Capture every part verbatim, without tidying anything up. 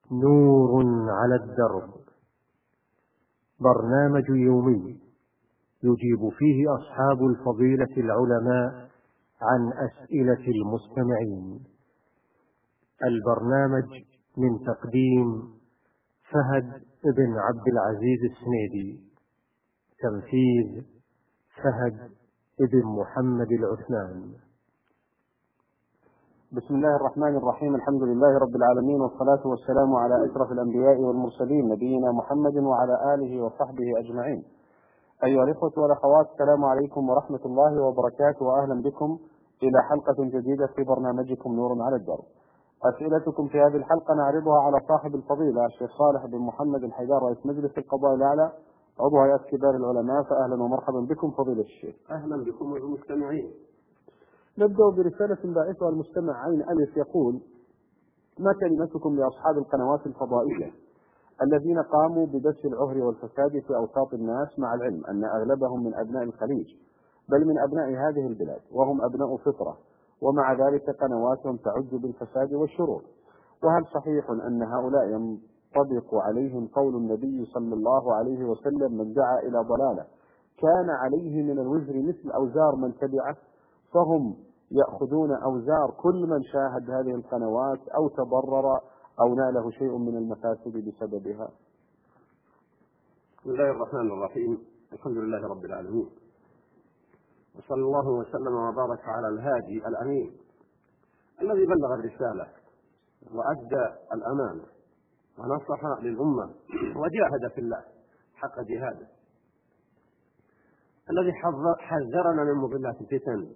نور على الدرب، برنامج يومي يجيب فيه أصحاب الفضيلة العلماء عن أسئلة المستمعين. البرنامج من تقديم فهد بن عبد العزيز السنيدي، تنفيذ فهد بن محمد العثمان. بسم الله الرحمن الرحيم. الحمد لله رب العالمين، والصلاة والسلام على أشرف الأنبياء والمرسلين، نبينا محمد وعلى آله وصحبه أجمعين. أيها الإخوة والأخوات، السلام عليكم ورحمة الله وبركاته، وأهلا بكم إلى حلقة جديدة في برنامجكم نور على الدرب. أسئلتكم في هذه الحلقة نعرضها على صاحب الفضيلة الشيخ صالح بن محمد الحيدار، رئيس مجلس القضاء الأعلى، عضو هيئة كبار العلماء. فأهلا ومرحبا بكم فضيلة الشيخ. أهلا بكم والمستمعين. نبدأ برسالة باعثها المستمع عين ألف، يقول: ما كلمتكم لأصحاب القنوات الفضائية الذين قاموا بدس العهر والفساد في أوساط الناس، مع العلم أن أغلبهم من أبناء الخليج بل من أبناء هذه البلاد، وهم أبناء فطرة، ومع ذلك قنواتهم تعج بالفساد والشرور؟ وهل صحيح أن هؤلاء ينطبق عليهم قول النبي صلى الله عليه وسلم: من دعا إلى ضلالة كان عليه من الوزر مثل أوزار من تبعه، فهم يأخذون أوزار كل من شاهد هذه القنوات أو تضرر أو ناله شيء من المفاسد بسببها؟ بسم الله الرحمن الرحيم. الحمد لله رب العالمين، وصلى الله وسلم وبارك على الهادي الأمين الذي بلغ الرسالة وأدى الأمانة ونصح للأمة وجاهد في الله حق جهاده، الذي حذرنا من مضلات الفتن،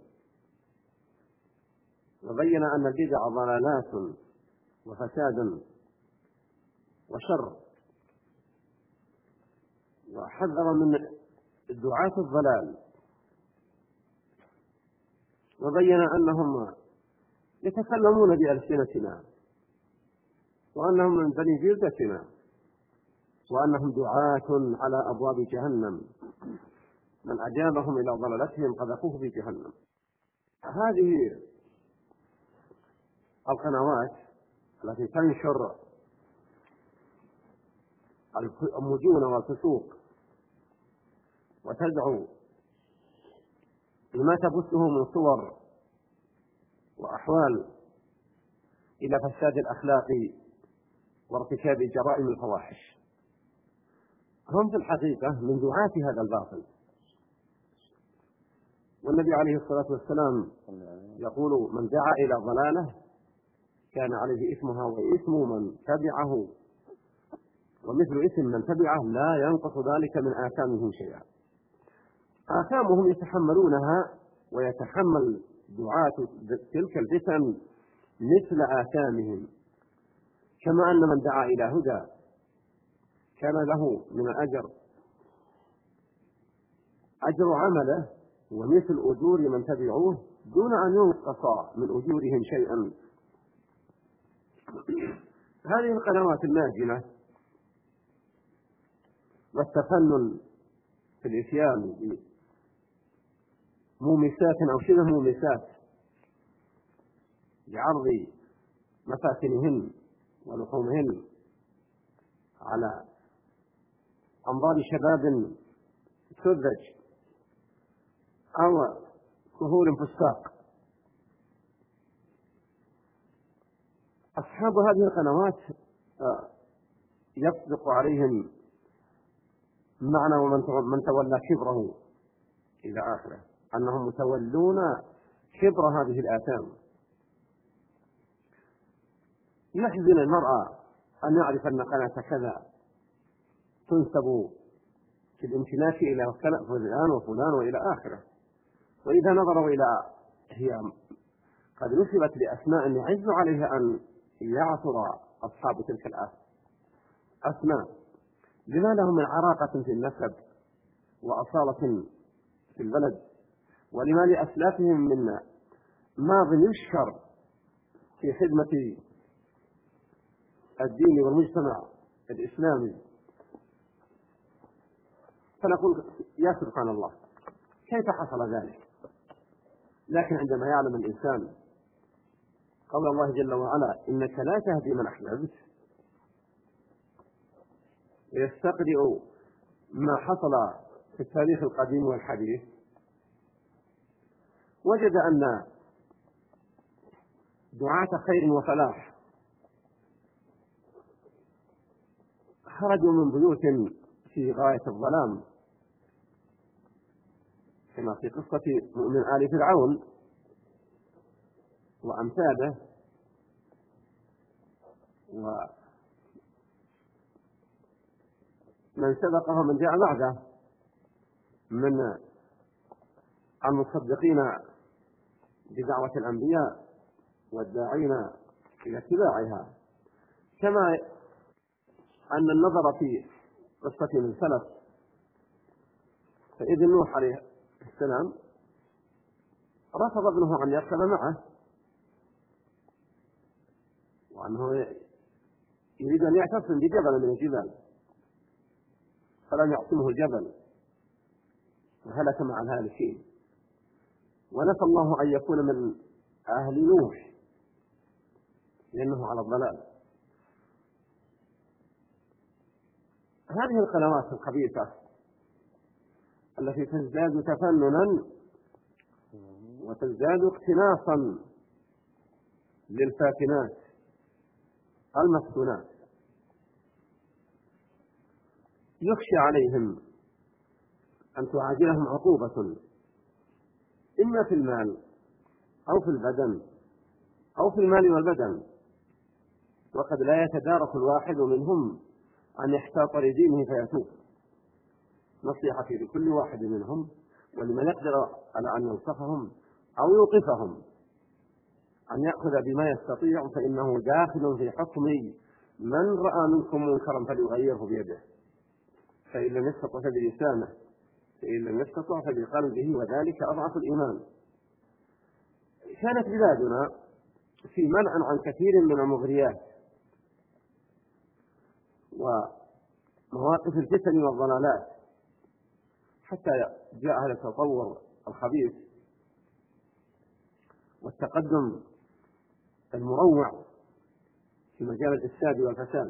وبين أن البدع ضلالات وفساد وشر، وحذر من دعاة الضلال، وبين أنهم يتكلمون بألسنتنا، وأنهم من بني جلدتنا، وأنهم دعاة على أبواب جهنم، من أجابهم إلى ضلالتهم قذفوه في جهنم. هذه القنوات التي تنشر المجون والفسوق وتدعو لما تبثه من صور وأحوال إلى فساد الأخلاق وارتكاب جرائم الفواحش، هم في الحقيقة من دعاة هذا الباطل. والنبي عليه الصلاة والسلام يقول: من دعا إلى ضلالة كان عليه إثمها وإثم من تبعه، ومثل إثم من تبعه لا ينقص ذلك من آثامهم شيئا. آثامهم يتحملونها، ويتحمل دعاة تلك الفتن مثل آثامهم، كما أن من دعا إلى هدى كان له من الأجر أجر عمله ومثل أجور من تبعوه دون أن ينقص من أجورهم شيئا. هذه القنوات الناجمة والتفنن في الإتيان بمومسات أو شبه مومسات لعرض مفاتنهن ولحومهن على أنظار شباب سذج أو كهول فساق، أصحاب هذه القنوات يصدق عليهم معنى ومن تولى كبره إلى آخره، أنهم متولون كبر هذه الآثام. يحزن المرأة أن يعرف أن قناة كذا تنسب في الامتلاك إلى فلان وفلان وإلى آخره، وإذا نظروا إلى هي قد نسبت لأسماء يعز عليها أن يعثر أصحاب تلك الأسماء لما لهم من عراقة في النسب وأصالة في البلد، ولما لأسلافهم من ماض يشكر في خدمة الدين والمجتمع الإسلامي. فنقول: يا سبحان الله، كيف حصل ذلك؟ لكن عندما يعلم الإنسان قول الله جل وعلا: إنك لا تهدي من أحببت، ويستقرئ ما حصل في التاريخ القديم والحديث، وجد أن دعاة خير وفلاح خرجوا من بيوت في غاية الظلام، كما في قصة مؤمن آل فرعون وأمثاله، ومن سبقه ومن جاء بعده من المصدقين بدعوة الأنبياء والداعين إلى اتباعها. كما أن النظر في قصة من سلف، فإذ نوح عليه السلام رفض ابنه أن يركب معه، وأنه يريد أن يعتصم بجبل من الجبال فلم يعصمه الجبل وهلك مع الهالكين، ونسى الله أن يكون من أهل نوح لأنه على الضلال. هذه القنوات الخبيثة التي تزداد تفننا وتزداد اقتناصا للفاتنات المفتونات، يخشى عليهم أن تعاجلهم عقوبة إما في المال أو في البدن أو في المال والبدن، وقد لا يتدارك الواحد منهم أن يحتاط لدينه فيتوب. نصيحتي لكل واحد منهم ولمن يقدر على أن ينصفهم أو يوقفهم أن يأخذ بما يستطيع، فإنه داخل في حكم من رأى منكم منكرا فليغيره بيده، فإن لم يستطع فبلسانه، فإن لم يستطع فبقلبه، وذلك أضعف الإيمان. كانت بلادنا في منع عن كثير من المغريات ومواقف الفتن والضلالات، حتى جاء هذا التطور الخبيث والتقدم المروع في مجال الإفساد والفساد،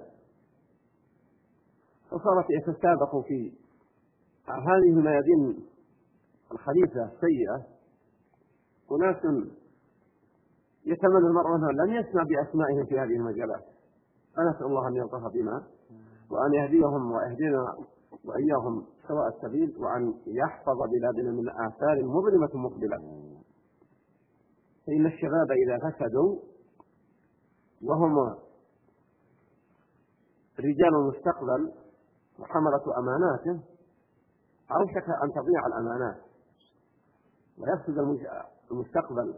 فصارت يتسابق في هذه الميادين الخبيثة السيئة أناس يتمنى المرء أنه لم يسمع بأسمائهم في هذه المجالات، فنسأل الله أن يلطف بنا وأن يهديهم ويهدينا وإياهم سواء السبيل، وأن يحفظ بلادنا من آثار مظلمة مقبلة. فإن الشباب إذا فسدوا وهم رجال المستقبل وحملة أماناته أوشك أن تضيع الأمانات ويفسد المستقبل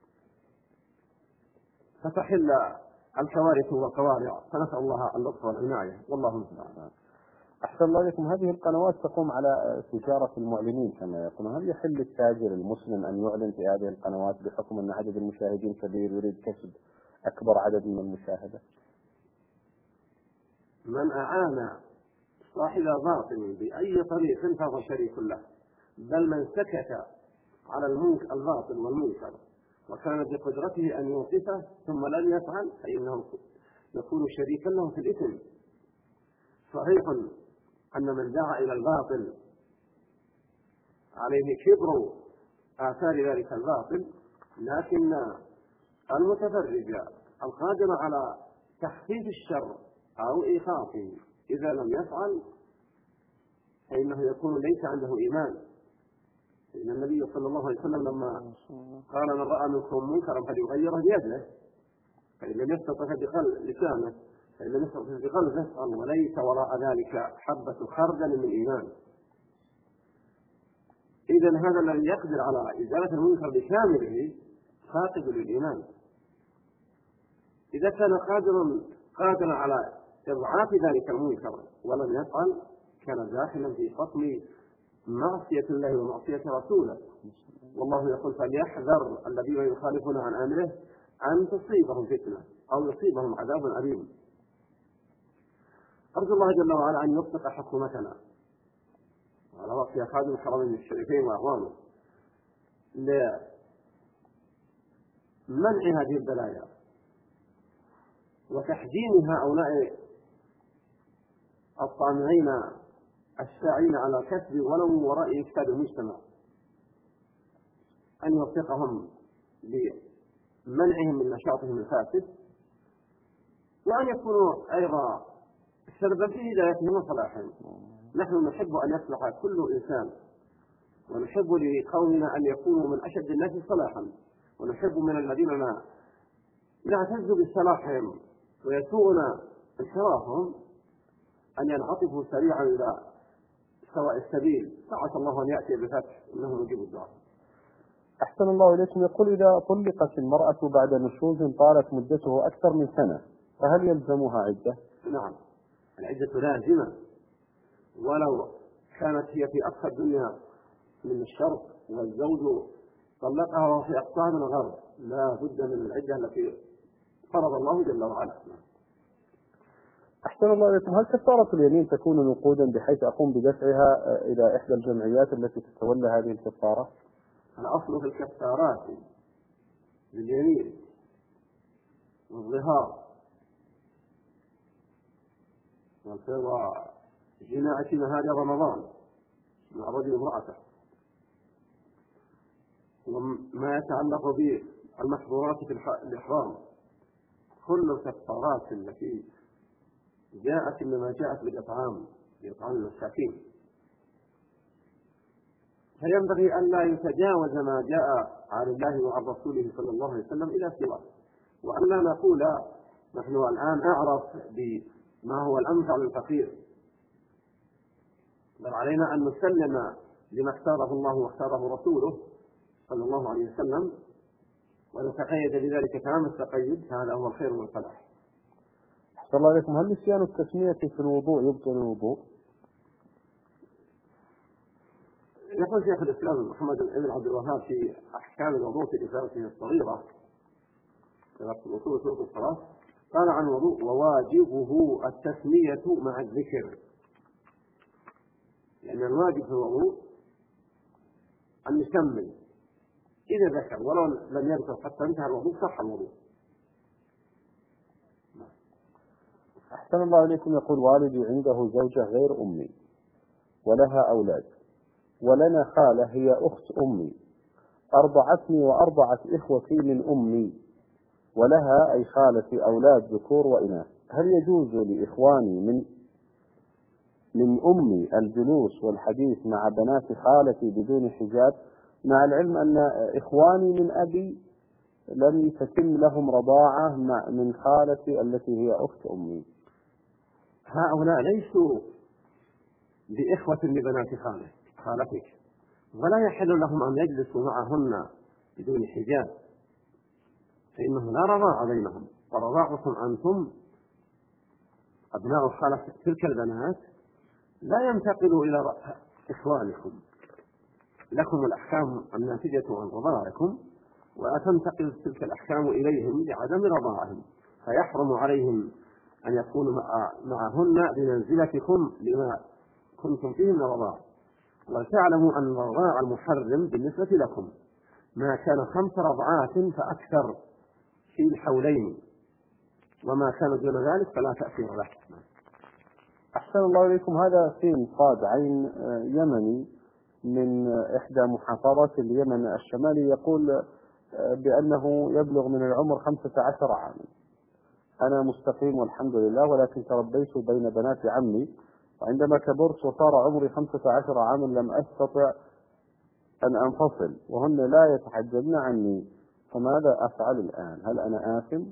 فتحل الكوارث والقوارع، فنسأل الله اللطف والعناية، والله المستعان. أحسن الله إليكم. هذه القنوات تقوم على تجارة المعلنين كما يقولون، هل يحل التاجر المسلم أن يعلن في هذه القنوات بحكم أن عدد المشاهدين كبير يريد كسب أكبر عدد من المشاهدة؟ من أعان صاحب باطل بأي طريق فهو شريك له، بل من سكت على المنكر الباطل والمنكر وكان بقدرته أن يوقفه ثم لم يفعل فإنه يكون شريكا له في الإثم. صحيح أن من دعا إلى الباطل عليه كبر آثار ذلك الباطل، لكن المتفرج القادر على تخفيف الشر أو إيقافه إذا لم يفعل فإنه يكون ليس عنده إيمان. إن النبي صلى الله عليه وسلم لما قال من رأى منكم منكرا فليغيره بيده، فإن لم يستطع بلسانه فإن لم يستطع بقلبه قال وليس وراء ذلك حبة خردل من إيمان. إذا هذا الذي يقدر على إزالة المنكر بكامله فاقد للإيمان. إذا كان قادرا قادرا على إضعاف ذلك المنكر ولم يفعل كان داخلا في حكم معصية الله ومعصية رسوله، والله يقول فليحذر الذين يخالفون عن أمره أن تصيبهم فتنة أو يصيبهم عذاب أليم. أرجو الله جل وعلا أن يطلق حكومتنا على رأسها خادم الحرمين الشريفين وأعوانه لمنع هذه البلايا وتحجيم هؤلاء الطامعين الساعين على كسب ولو وراء إفساد المجتمع أن يوفقهم بمنعهم من نشاطهم الفاسد، وأن يكونوا أيضا سببا في هدايتهم وصلاحهم. نحن نحب أن يصلح كل إنسان، ونحب لقومنا أن يكونوا من أشد الناس صلاحا، ونحب من الذين نعتز بصلاحهم ويسوءنا انحرافهم أن ينعطفوا سريعا إلى سواء السبيل، فعسى الله أن يأتي بفتح إنه مجيب الدعاء. أحسن الله إليكم. يقول: إذا طلقت المرأة بعد نشوز طالت مدته أكثر من سنة فهل يلزمها عدة؟ نعم، العدة لازمة، ولو كانت هي في أقصى الدنيا من الشرق والزوج طلقها وهو في أقصاها من الغرب، لا بد من العدة التي فرض الله جل وعلا. أحسن الله إليكم. هل كفارة اليمين تكون نقودا بحيث أقوم بدفعها إلى إحدى الجمعيات التي تتولى هذه الكفارة؟ الأصل في الكفارات باليمين والظهار وجماعة نهار رمضان مع الرجل امرأته، وما يتعلق بالمحظورات في الإحرام، كل الكفارات التي جاءت إنما جاءت بالإطعام بإطعام المساكين، فينبغي أن لا يتجاوز ما جاء عن الله وعن رسوله صلى الله عليه وسلم إلى سواه، وأن لا نقول نحن الآن أعرف بما هو الأنفع للفقير، بل علينا أن نسلم لما اختاره الله واختاره رسوله صلى الله عليه وسلم، ونتقيد بذلك تمام التقيد، هذا هو الخير والفلاح. أحسن الله عليكم. هل نسيان التسمية في الوضوء يبطل الوضوء؟ يقول شيخ الإسلام محمد بن عبد الوهاب في أحكام الوضوء في رسالته الصغيرة في الوصول سورة الصلاة، قال عن الوضوء: وواجبه التسمية مع الذكر، لأن الواجب في الوضوء أن يسمي إذا ذكر، ولو لم يذكر حتى انتهى الوضوء صح الوضوء. أحسن الله عليكم. يقول: والدي عنده زوجة غير أمي ولها أولاد، ولنا خالة هي أخت أمي أرضعتني وأرضعت إخوتي من أمي، ولها أي خالتي أولاد ذكور وإناث، هل يجوز لإخواني من من أمي الجلوس والحديث مع بنات خالتي بدون حجاب، مع العلم أن إخواني من أبي لم تتم لهم رضاعة من خالتي التي هي أخت أمي؟ هؤلاء ليسوا بإخوة لبنات خالتك، ولا يحل لهم أن يجلسوا معهن بدون حجاب، فإنه لا رضاع بينهم، ورضاعكم أنتم أبناء خالة تلك البنات لا ينتقل إلى إخوانكم، لكم الأحكام الناتجة عن رضاعكم، ولا تنتقل تلك الأحكام إليهم لعدم رضاعهم، فيحرم عليهم أن يكونوا معهن بمنزلتكم لما كنتم فيه من الرضاع. ولتعلموا أن الرضاع المحرم بالنسبة لكم ما كان خمس رضعات فأكثر في الحولين، وما كان دون ذلك فلا تأثير له. أحسن الله إليكم. هذا سين صاد عين يمني من إحدى محافظات اليمن الشمالي، يقول بأنه يبلغ من العمر خمسة عشر عاما: أنا مستقيم والحمد لله، ولكن تربيت بين بنات عمي، وعندما كبرت وصار عمري خمسة عشر عاما لم أستطع أن أنفصل، وهن لا يتحجبن عني، فماذا أفعل الآن؟ هل أنا آثم؟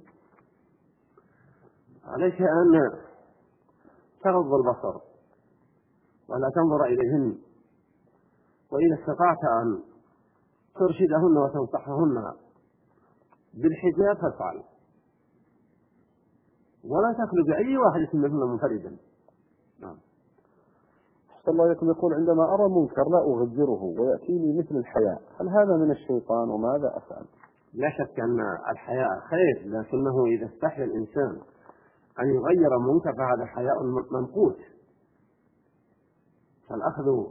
عليك أن تغض البصر ولا تنظر إليهن، وإن استطعت أن ترشدهن وتنصحهن بالحجاب فافعل، ولا تخلو بأي واحدة منهن منفردا. نعم. أحسن الله إليكم. يقول: عندما أرى منكر لا أغيره ويأتيني مثل الحياء، هل هذا من الشيطان وماذا أفعل؟ لا شك أن الحياء خير، لكنه إذا استحيا الإنسان أن يغير منكر فهذا حياء منقوص، فالأخذ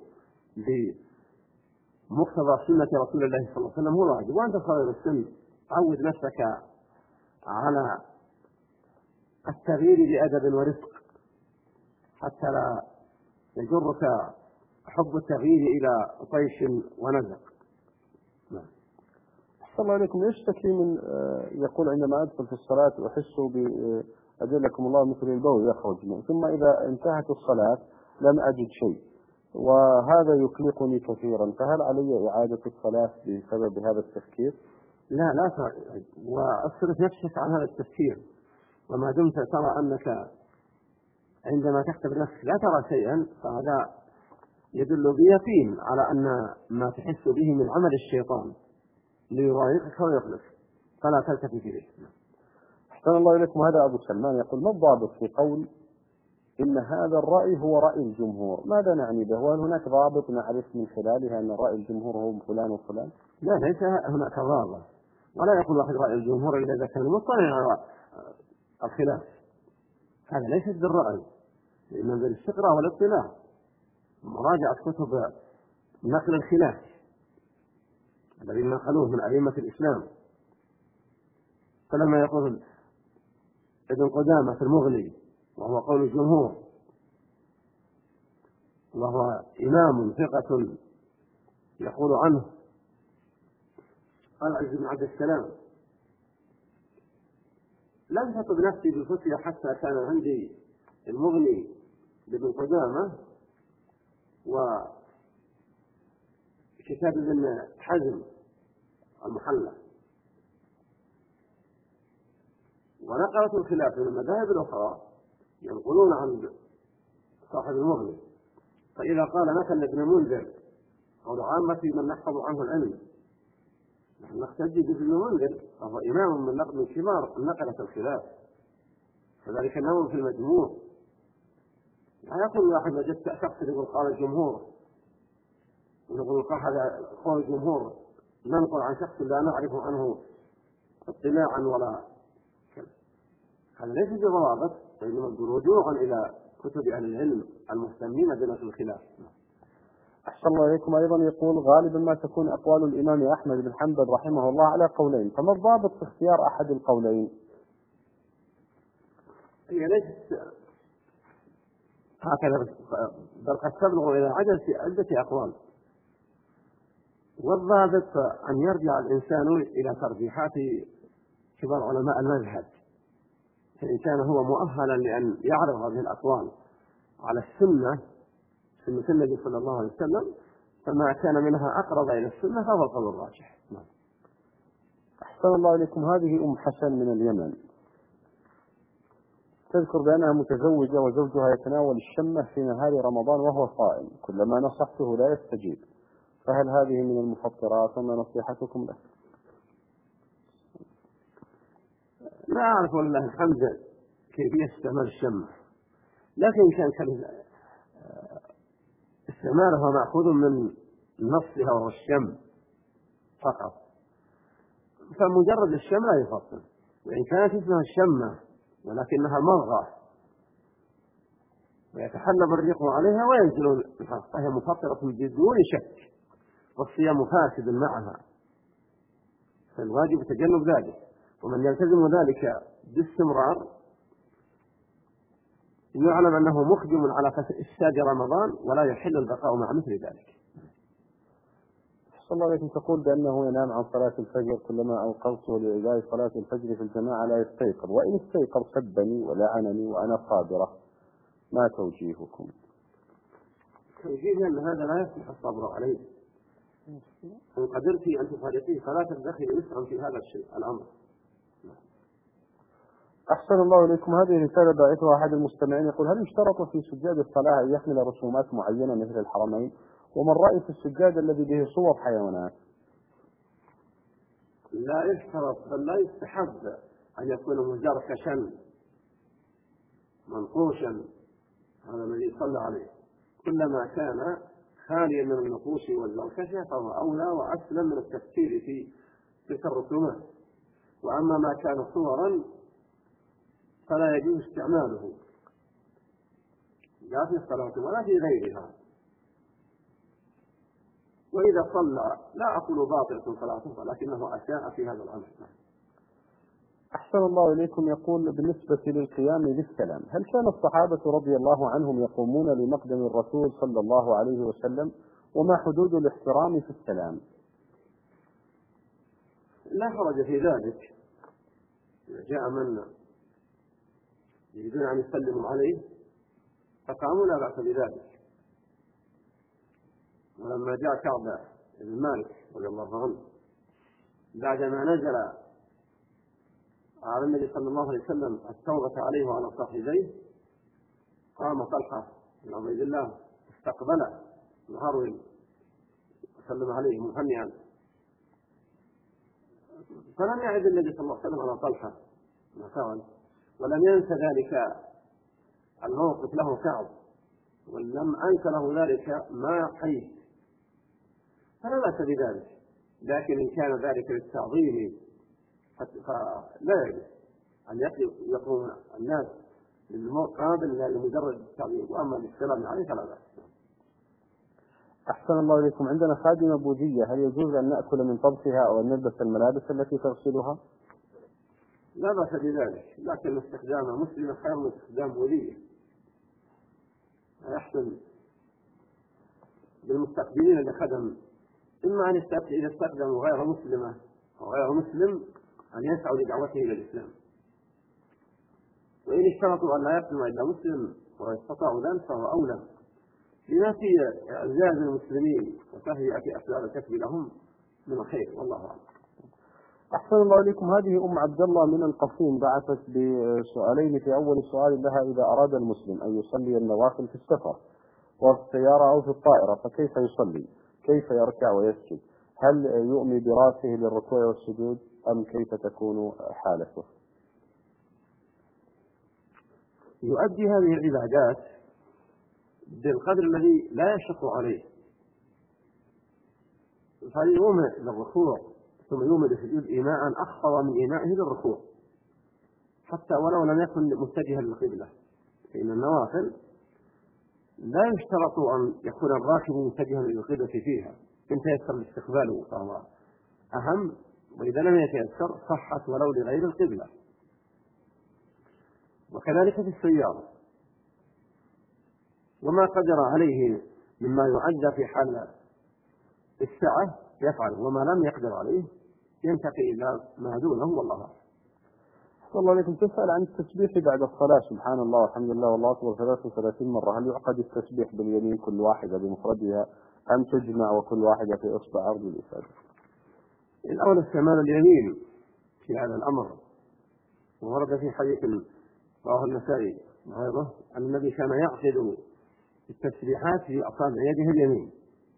بمقتضى سنة رسول الله صلى الله عليه وسلم هو واجب. وأنت صغير السن عود نفسك على التغيير بأدب ورفق، حتى لا يجرك حب التغيير إلى طيش ونزق. نعم. أحسن الله عليكم. يشتكي من يقول عندما أدخل في الصلاة أحس بأجلكم الله مثل البول يخرج، ثم إذا انتهت الصلاة لم أجد شيء، وهذا يقلقني كثيرا، فهل علي إعادة الصلاة بسبب هذا التفكير؟ لا لا تعد، واصرف نفسك عن هذا التفكير، وما دمت ترى أنك عندما تختبر نفسك لا ترى شيئا فهذا يدل بيقين على أن ما تحس به من عمل الشيطان ليضايقك ويغلق، فلا تلتفت إليه. أحسن الله إليكم. هذا أبو سلمان يقول: ما الضابط في قول إن هذا الرأي هو رأي الجمهور؟ ماذا نعني به؟ وهل هناك ضابط نعرف من خلالها أن رأي الجمهور هو فلان وفلان؟ لا، ليس هناك ضابط، ولا يقول واحد رأي الجمهور إلا إذا كان مطلع على الخلاف. هذا ليس بالرأي، لأنه بالاستقراء والاطلاع، مراجعة كتب نقل الخلاف الذين نقلوه من أئمة الإسلام. فلما يقول ابن قدامة في المغني وهو قول الجمهور، وهو إمام ثقة يقول عنه قال عز بن عبد السلام: لم تطب نفسي بالفتية حتى كان عندي المغني لابن قدامة وكتاب ابن حزم المحلى، ونقلت الخلاف من المذاهب الأخرى ينقلون عن صاحب المغني. فإذا قال مثلا ابن منذر أو عامة من نحفظ عنه العلم نحن نحتج بابن منذر، فهو إمام من نقل كبار نقلة الخلاف، فذلك النوم في المجموع. لا يقول واحد وجدت شخص يقول قال الجمهور، ونقول قال هذا قول الجمهور، ننقل عن شخص لا نعرف عنه اطلاعا ولا كذا. هذا ليس بضوابط، وإنما رجوعا إلى كتب أهل العلم المهتمين بنقل الخلاف. أحسن الله إليكم. أيضا يقول: غالبا ما تكون أقوال الإمام أحمد بن حنبل رحمه الله على قولين، فما الضابط في اختيار أحد القولين؟ هي ليست هكذا، بل قد تبلغ إلى عدة أقوال، والضابط أن يرجع الإنسان إلى ترجيحات كبار علماء المذهب، فإن كان هو مؤهلا لأن يعرض هذه الأقوال على السنة سنة النبي صلى الله عليه وسلم، فما كان منها أقرب إلى السنة فهو القول الراجح. أحسن الله إليكم. هذه أم حسن من اليمن تذكر بأنها متزوجة وزوجها يتناول الشمة في نهار رمضان وهو صائم، كلما نصحته لا يستجيب، فهل هذه من المفطرات وما نصيحتكم له؟ لا أعرف والله الحمد كيفية استعمال الشمة، لكن كان استعمالها مأخوذ من نصها وهو الشم فقط، فمجرد الشم لا يفطر، وإن كانت اسمها الشمة ولكنها مضغة ويتحلب الريق عليها وينزل الحق فهي مفطرة بدون شك، والصيام فاسد معها، فالواجب تجنب ذلك، ومن يلتزم ذلك باستمرار يعلم أنه مقدم على إفساد رمضان ولا يحل البقاء مع مثل ذلك. صلى الله عليه وسلم تقول بأنه ينام عن صلاة الفجر، كلما أوقظته لإجراء صلاة الفجر في الجماعة لا يستيقظ، وإن استيقظ سبني ولعنني وأنا صابرة، ما توجيهكم؟ توجيه أن هذا لا يصلح الصبر عليه، إن قدرت أن تفارقيه فلا تدخل يسرا في هذا الشيء الأمر. أحسن الله إليكم. هذه رسالة باعثها أحد المستمعين يقول: هل يشترط في سجاد الصلاة أن يحمل رسومات معينة مثل الحرمين؟ ومن رأي في السجاد الذي به صور حيوانات؟ لا يشترط، بل لا يستحب أن يكون مجركشا منقوشا، هذا الذي صلى عليه، كلما كان خاليا من النقوش والزركشة فهو أولى وأسلم من التفكير في تلك الرسومات. وأما ما كان صورا فلا يجوز استعماله لا في الصلاة ولا في غيرها، وإذا صلى لا أقول باطلة صلاته ولكنه أساء في هذا الأمر. أحسن الله إليكم. يقول بالنسبة للقيام بالسلام، هل كان الصحابة رضي الله عنهم يقومون لمقدم الرسول صلى الله عليه وسلم؟ وما حدود الاحترام في السلام؟ لا حرج في ذلك، إذا جاء من يريدون أن يسلموا عليه فقاموا لا بأس بذلك. ولما جاء كعب بن مالك رضي الله عنه بعدما نزل على النبي صلى الله عليه وسلم التوبة عليه وعلى صاحبيه، قام طلحة بن عبيد الله استقبله الهروي وسلم عليه مهنئا، فلم يعد النبي صلى الله عليه وسلم على طلحة ما فعل، ولم ينسى ذلك الموقف له كعب، ولم أنس له ذلك ما حيث، فلا بأس بذلك. لكن إن كان ذلك للتعظيم فلا يجوز أن يقوم الناس للمقابل لمجرد التعظيم، وأما للسلام عليه فلا بأس. أحسن الله إليكم. عندنا خادمة بوذية، هل يجوز أن نأكل من طبخها أو أن نلبس الملابس التي تغسلها؟ لا بأس بذلك، لكن استخدام مسلم خير من استخدام بوذية. يحسن بالمستقبلين لخدم إما أن إذا استخدموا غير مسلمة أو غير مسلم أن يسعوا لدعوته إلى الإسلام، وإن اشترطوا أن لا يقدم إلا مسلم واستطاعوا ذلك فهو أولى، لما في إعزاز المسلمين وتهيئة أسباب الكسب لهم من الخير، والله أعلم. أحسن الله إليكم. هذه أم عبد الله من القصيم بعثت بسؤالين. في أول سؤال لها: إذا أراد المسلم أن يصلي النوافل في السفر وفي السيارة أو في الطائرة فكيف يصلي؟ كيف يركع ويسجد؟ هل يؤمي براسه للركوع والسجود أم كيف تكون حالته؟ يؤدي هذه العبادات بالقدر الذي لا يشق عليه، فيؤمئ للركوع ثم يؤمئ للسجود إيماء أخفض من إيمائه للركوع، حتى ولو لم يكن متجها للقبلة، فإن النوافل لا يشترط أن يكون الراكب متجها للقبلة فيها، إن تيسر الاستقبال فهو أهم، وإذا لم يتيسر صحت ولو لغير القبلة. وكذلك في السيارة، وما قدر عليه مما يعد في حال السعة يفعل، وما لم يقدر عليه ينتقي إلى ما دونه، والله أعلم. صلى الله عليكم. تسأل عن التسبيح بعد الصلاة: سبحان الله والحمد لله والله أكبر ثلاث وثلاثين مرة، هل يعقد التسبيح باليمين كل واحدة بمفردها أم تجمع وكل واحدة في إصبع أرض الإفادة؟ الأول استعمال اليمين في هذا الأمر، وورد في حديث رواه النسائي وغيره أن النبي كان يعقد التسبيحات في أصابع يده اليمين،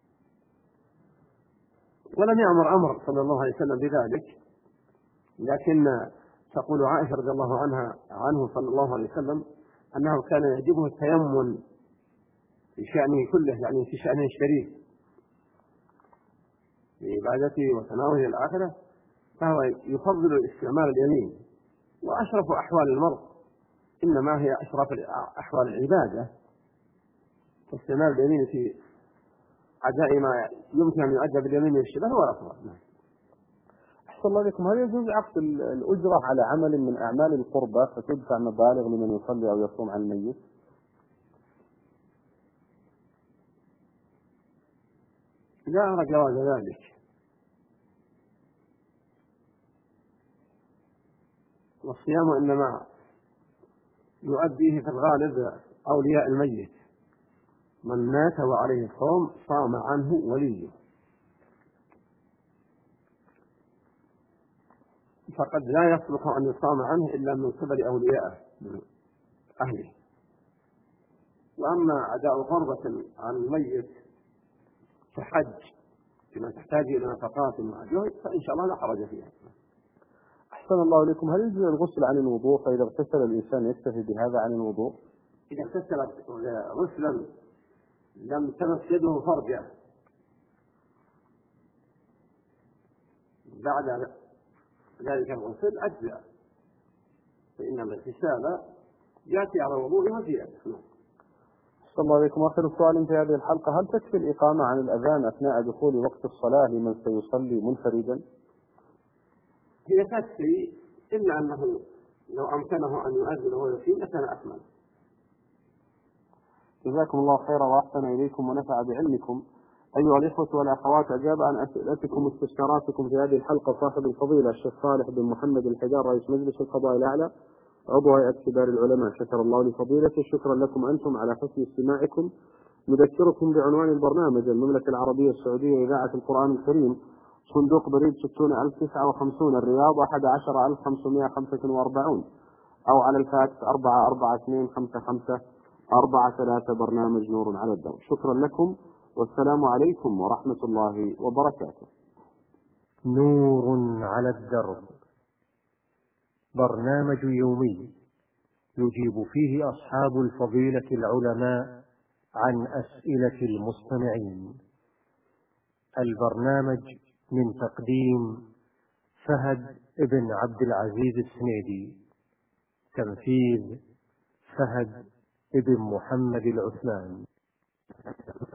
ولم يأمر أمر صلى الله عليه وسلم بذلك، لكن تقول عائشة رضي الله عنها عنه صلى الله عليه وسلم أنه كان يعجبه التيمم في شأنه كله، يعني في شأنه الشريف في عبادته وتناوله الآخرة، فهو يفضل استعمال اليمين. وأشرف أحوال المرء إنما هي أشرف أحوال العبادة، استعمال اليمين في أداء ما يمكن أن يؤدى باليمين والشبه هو الأفضل. أحسن الله عليكم. هل يجوز عقد الأجرة على عمل من أعمال القربة فتدفع مبالغ لمن يصلي أو يصوم عن الميت؟ لا أرى جواز ذلك، والصيام إنما يؤديه في الغالب أولياء الميت، من مات وعليه الصوم صام عنه وليه، فقد لا يصلح أن يصام عنه إلا من قبل أوليائه من أهله. وأما أداء قربة عن الميت كحج كما تحتاج إلى نفقات وجهد فإن شاء الله لا حرج فيها. أحسن الله إليكم. هل يجوز الغسل عن الوضوء؟ فإذا اغتسل الإنسان يكتفي بهذا عن الوضوء؟ إذا اغتسل غسلا لم تمس يده فرجه بعد ذلك الغسل أجزاء، فإن الاغتسال يأتي على وضوء وزيادة. صلى الله عليكم. آخر سؤال في هذه الحلقة: هل تكفي الإقامة عن الأذان أثناء دخول وقت الصلاة لمن سيصلي منفردا؟ هي تكفي إلا أنه لو أمكنه أن يؤذن ويقيم لكان أكمل. جزاكم الله خيرا وأحسن إليكم ونفع بعلمكم. أيها الإخوة والأخوات، أجاب عن أسئلتكم واستفساراتكم في هذه الحلقة صاحب الفضيلة الشيخ صالح بن محمد الحجار رئيس مجلس القضاء الأعلى عضو هيئة كبار العلماء، شكر الله لفضيلته. شكرا لكم أنتم على حسن استماعكم. نذكركم بعنوان البرنامج: المملكة العربية السعودية إذاعة القرآن الكريم، صندوق بريد ستون ألف وتسعة وخمسين الرياض أحد عشر ألف وخمسمائة وخمسة وأربعين، أو على الفاكس أربعة أربعة اثنين خمسة خمسة أربعة ثلاثة. برنامج نور على الدوام. شكرا لكم والسلام عليكم ورحمة الله وبركاته. نور على الدرب، برنامج يومي يجيب فيه أصحاب الفضيلة العلماء عن أسئلة المستمعين. البرنامج من تقديم فهد بن عبد العزيز السنيدي، تنفيذ فهد بن محمد العثمان.